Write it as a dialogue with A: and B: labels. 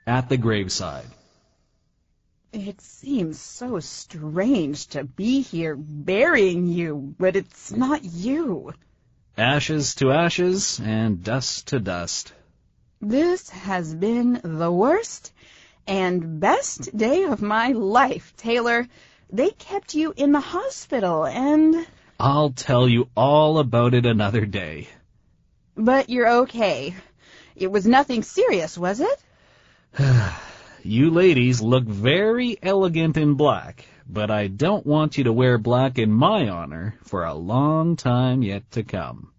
A: at the graveside.
B: It seems so strange to be here burying you, but it's not you.
A: Ashes to ashes and dust to dust.
B: This has been the worst and best day of my life, Taylor. They kept you in the hospital and...
A: I'll tell you all about it another day.
B: But you're okay. It was nothing serious, was it?
A: You ladies look very elegant in black, but I don't want you to wear black in my honor for a long time yet to come.